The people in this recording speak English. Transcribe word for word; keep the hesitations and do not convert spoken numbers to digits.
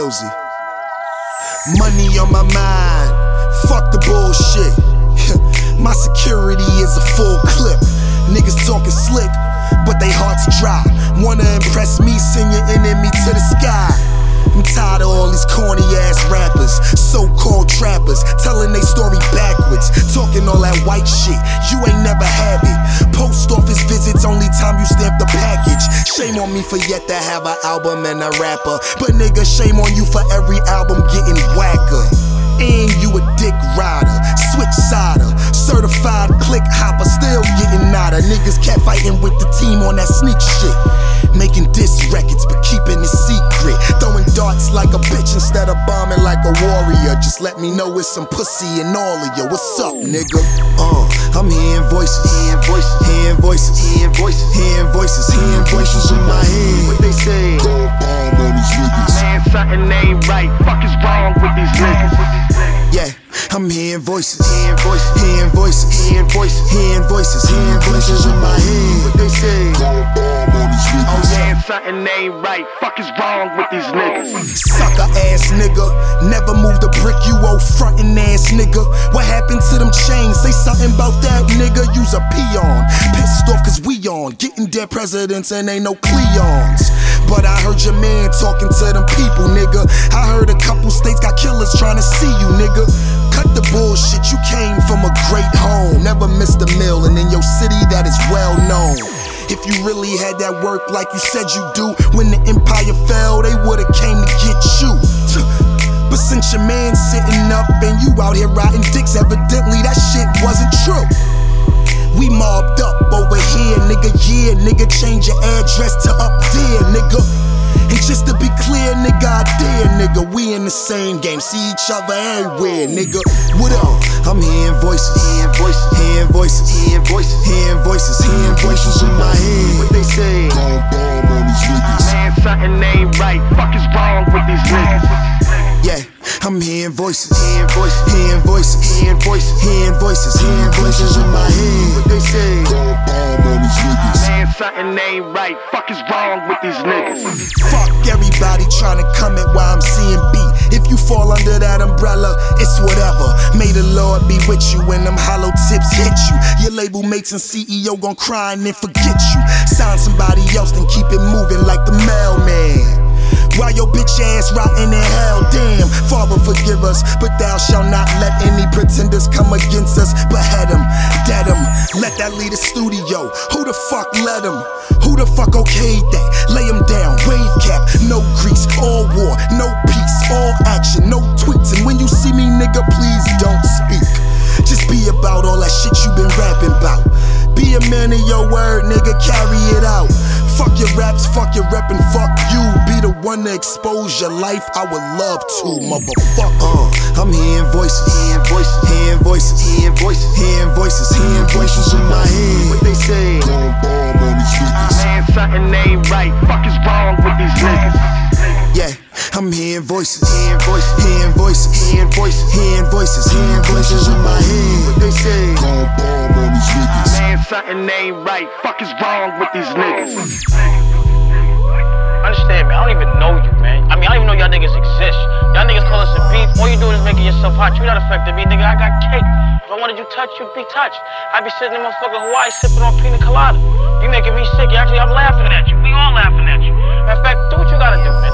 Millsy. Money on my mind, fuck the bullshit. My security is a full clip. Niggas talking slick, but they hearts dry. Wanna impress me, send your enemy to the sky. I'm tired of all these corny ass rappers, so-called trappers, telling they story backwards, talking all that white shit. You ain't never had it. Post office visits, only time you stamp the package. Shame on me for yet to have an album and a rapper, but nigga, shame on you for every album getting whacker. And you a dick rider, switch sider, certified click hopper, still getting nada. Niggas kept fighting with the team on that sneak shit, making diss records but keeping it secret, throwing darts like a bitch instead of bombing like a warrior. Just let me know it's some pussy in all of you. What's up, nigga? Uh, I'm hearing voices, hearing voices, hearing voices, hearing voices, hearing voices, hearing voices in my head. What they say? Go bomb on these niggas. Man, something ain't right. Fuck is wrong with these niggas? Yeah, I'm hearing voices, hearing voices, hearing voices, hearing voices, hearing voices, hearing voices in my head. What they say? Go bomb on these niggas. Oh yeah, something ain't right. Fuck is wrong with these niggas? Sucker ass nigga, never moved a brick, you old frontin' ass nigga. What happened to them chains? Say something about that nigga. You's a peon, pissed off cause we on getting dead presidents and ain't no Cleons. But I heard your man talking to them people, nigga. I heard a couple states got killers trying to see you, nigga. Cut the bullshit, you came from a great home, never missed a meal, and in your city that is well known. If you really had that work like you said you do, when the empire fell, they would've came to get you. But since your man sitting up and you out here riding dicks, evidently that shit wasn't true. We mobbed up over here, nigga, yeah, nigga, change your address to up there, nigga. And just to be clear, nigga, I dare, nigga, we in the same game, see each other everywhere, nigga. What up? I'm hearing voices, hearing voices, hearing voices, hearing voices, hearing voices, hearing voices in my head. What they say? Go bomb on these niggas. Man, something ain't right. Fuck is wrong with these niggas? Yeah, I'm hearing voices, hearing voices, hearing voices, hearing voices, hearing voices, hearing voices in my head. What they say? Go bomb on these niggas. Man, something ain't right. Fuck is wrong with these niggas? Fuck everybody trying to come at why I'm seeing B. If you fall under that umbrella, it's whatever. May the Lord be with you when them hollow tips hit you. Your label mates and C E O gon' cry and then forget you. Sign somebody else, then keep it moving like the mailman. While your bitch ass rotting in hell, damn. Father forgive us, but thou shalt not let any pretenders come against us. Behead them, dead them, let that lead a studio. Who the fuck let him? Who the fuck okayed that? Lay him down, wave cap, no grease, all war, no peace, all action, no tweets. And when you see me, nigga, please don't speak. Just be about all that shit you been rapping about. Be a man of your word, nigga, carry it out. Fuck your raps, fuck your rep, and fuck you. Be the one to expose your life, I would love to, motherfucker. Uh, I'm hearing voices, hearing voices, hearing voices, hearing voices, hearing voices, hearing voices in my head. What they say? Go bomb on these niggas. Man, something ain't right. Fuck is wrong with these niggas? Yeah, I'm hearing voices, hearing voices, hearing voices, hearing voices, hearing voices, hearing voices in my head. What they say? Go bomb on these niggas. Man, something ain't right. Fuck is wrong with these niggas? Understand me, I don't even know you, man. I mean, I don't even know y'all niggas exist. Y'all niggas call us a beef. All you doing is making yourself hot. You not affecting me, nigga. I got cake. If I wanted you touched, you'd be touched. I be sitting in motherfucking Hawaii sipping on pina colada. You making me sick. Actually, I'm laughing at you. We all laughing at you. In fact, do what you gotta do, man.